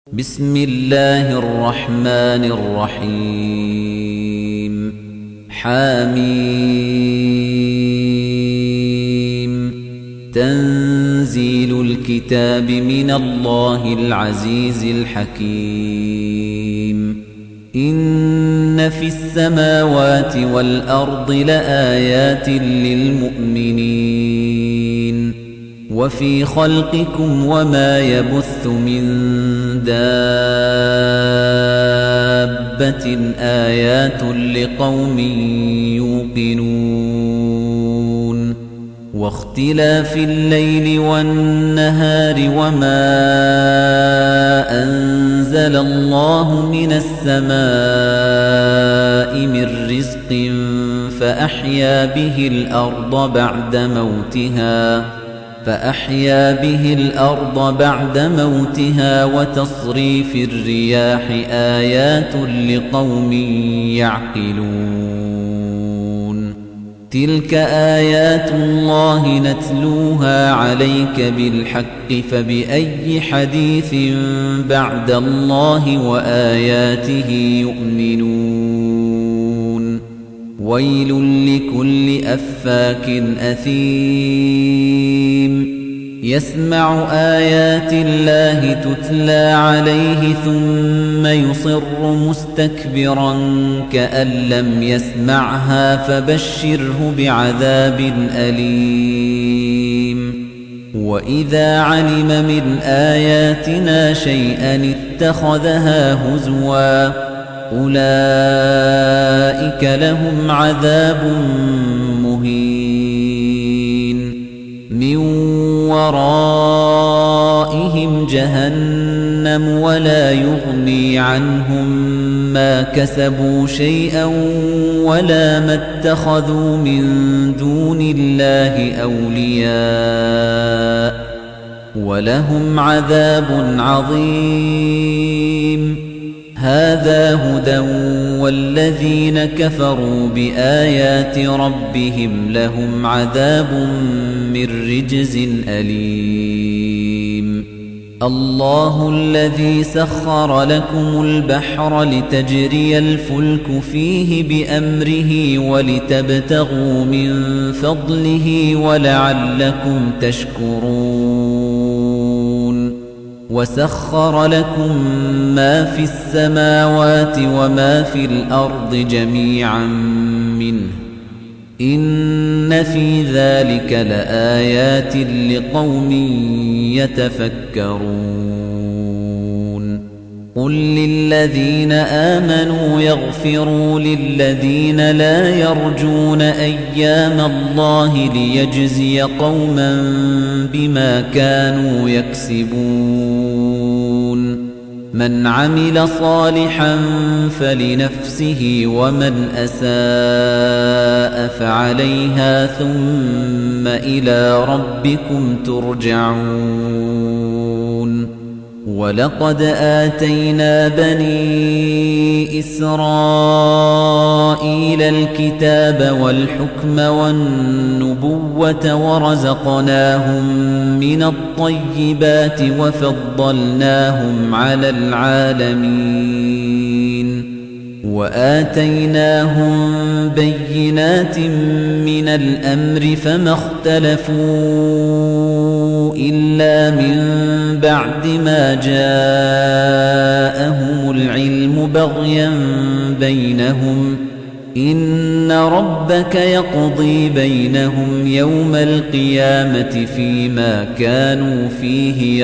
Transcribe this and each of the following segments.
بسم الله الرحمن الرحيم حميم تنزيل الكتاب من الله العزيز الحكيم إن في السماوات والأرض لآيات للمؤمنين وفي خلقكم وما يبث من دابة آيات لقوم يوقنون واختلاف الليل والنهار وما أنزل الله من السماء من رزق فأحيا به الأرض بعد موتها وتصريف الرياح آيات لقوم يعقلون تلك آيات الله نتلوها عليك بالحق فبأي حديث بعد الله وآياته يؤمنون ويل لكل أفاك أثيم يسمع آيات الله تتلى عليه ثم يصر مستكبرا كأن لم يسمعها فبشره بعذاب أليم وإذا علم من آياتنا شيئا اتخذها هزوا أولئك لهم عذاب مهين من ورائهم جهنم ولا يغني عنهم ما كسبوا شيئا ولا ما اتخذوا من دون الله أولياء ولهم عذاب عظيم هذا هدى والذين كفروا بآيات ربهم لهم عذاب من رجز أليم الله الذي سخر لكم البحر لتجري الفلك فيه بأمره ولتبتغوا من فضله ولعلكم تشكرون وسخر لكم ما في السماوات وما في الأرض جميعا منه إن في ذلك لآيات لقوم يتفكرون قل للذين آمنوا يغفروا للذين لا يرجون أيام الله ليجزي قوما بما كانوا يكسبون من عمل صالحا فلنفسه ومن أساء فعليها ثم إلى ربكم ترجعون ولقد آتينا بني إسرائيل الكتاب والحكم والنبوة ورزقناهم من الطيبات وفضلناهم على العالمين وآتيناهم بينات من الأمر فما اختلفوا إلا من بعد ما جاءهم العلم بغيا بينهم إن ربك يقضي بينهم يوم القيامة فيما كانوا فيه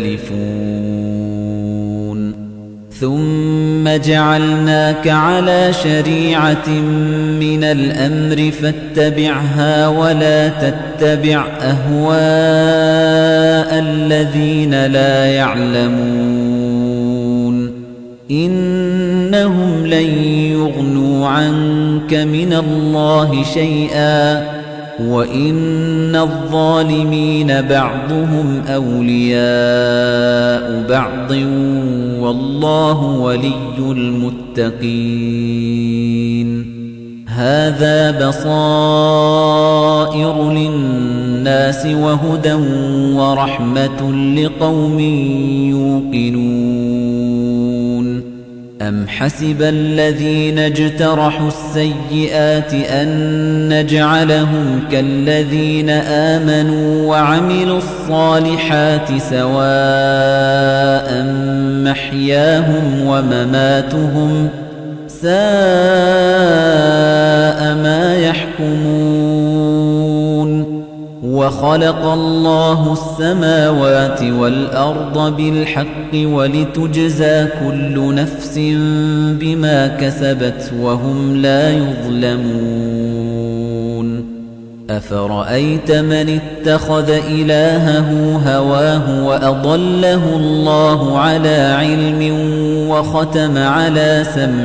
يختلفون ثم جعلناك على شريعة من الأمر فاتبعها ولا تتبع أهواء الذين لا يعلمون إنهم لن يغنوا عنك من الله شيئا وإن الظالمين بعضهم أولياء بعض والله ولي المتقين هذا بصائر للناس للناس وهدى ورحمة لقوم يوقنون أم حسب الذين اجترحوا السيئات أن نجعلهم كالذين آمنوا وعملوا الصالحات سواء محياهم ومماتهم ساء ما يحكمون وخلق الله السماوات والأرض بالحق ولتجزى كل نفس بما كسبت وهم لا يظلمون أفرأيت من اتخذ إلهه هواه وأضله الله على علم وختم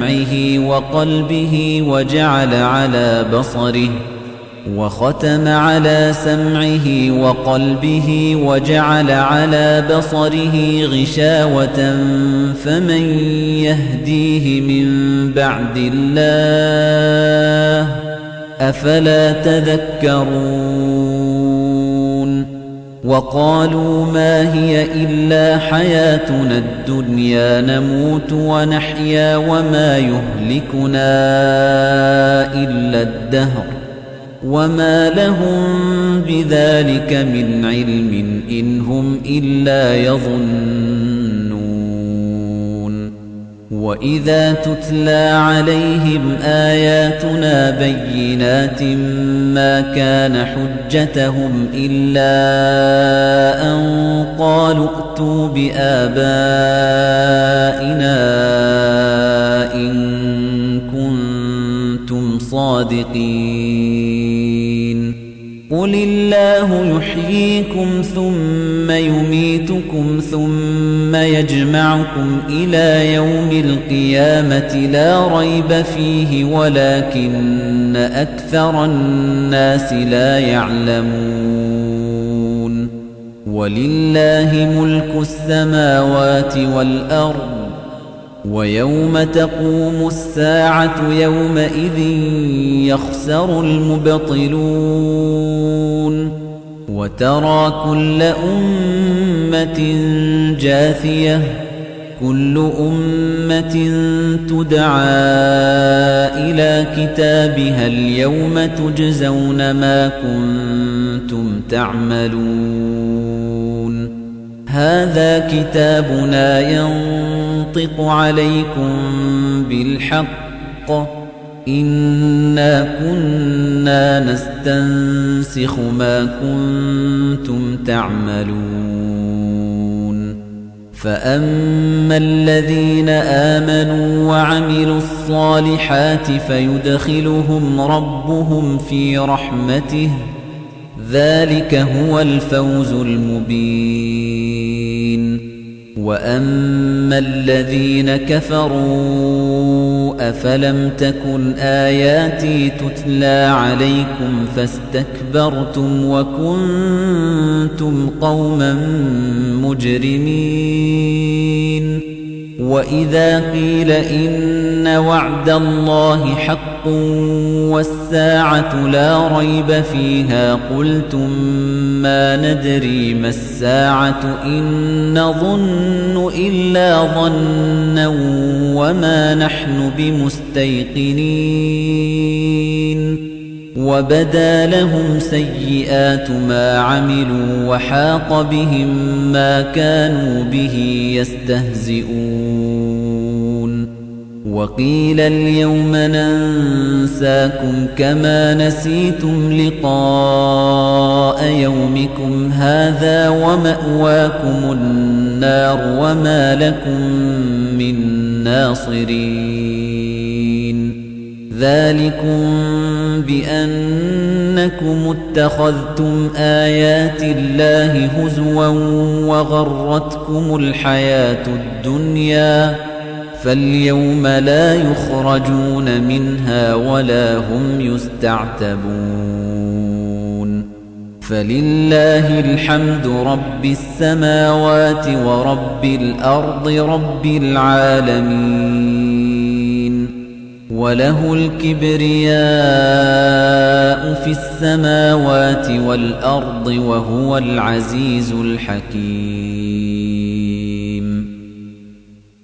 على سمعه وقلبه وجعل على بصره غشاوة فمن يهديه من بعد الله أفلا تذكرون وقالوا ما هي إلا حياتنا الدنيا نموت ونحيا وما يهلكنا إلا الدهر وما لهم بذلك من علم إن هم إلا يظنون وإذا تتلى عليهم آياتنا بينات ما كان حجتهم إلا أن قالوا ائتوا بآبائنا إن كنتم صادقين قل الله يحييكم ثم يميتكم ثم يجمعكم إلى يوم القيامة لا ريب فيه ولكن أكثر الناس لا يعلمون ولله ملك السماوات والأرض ويوم تقوم الساعة يومئذ يخسر المبطلون وترى كل أمة جاثية كل أمة تدعى إلى كتابها اليوم تجزون ما كنتم تعملون هذا كتابنا ينطق عليكم بالحق إنا كنا نستنسخ ما كنتم تعملون فأما الذين آمنوا وعملوا الصالحات فيدخلهم ربهم في رحمته ذلك هو الفوز المبين وأما الذين كفروا أفلم تكن آياتي تتلى عليكم فاستكبرتم وكنتم قوما مجرمين وإذا قيل إن وعد الله حق والساعة لا ريب فيها قلتم ما ندري ما الساعة إن نظن إلا ظنا وما نحن بمستيقنين وبدا لهم سيئات ما عملوا وحاق بهم ما كانوا به يستهزئون وقيل اليوم ننساكم كما نسيتم لقاء يومكم هذا ومأواكم النار وما لكم من ناصرين ذلكم بأنكم اتخذتم آيات الله هزوا وغرتكم الحياة الدنيا فاليوم لا يخرجون منها ولا هم يستعتبون فلله الحمد رب السماوات ورب الأرض رب العالمين وَلَهُ الْكِبْرِيَاءُ فِي السَّمَاوَاتِ وَالْأَرْضِ وَهُوَ الْعَزِيزُ الْحَكِيمُ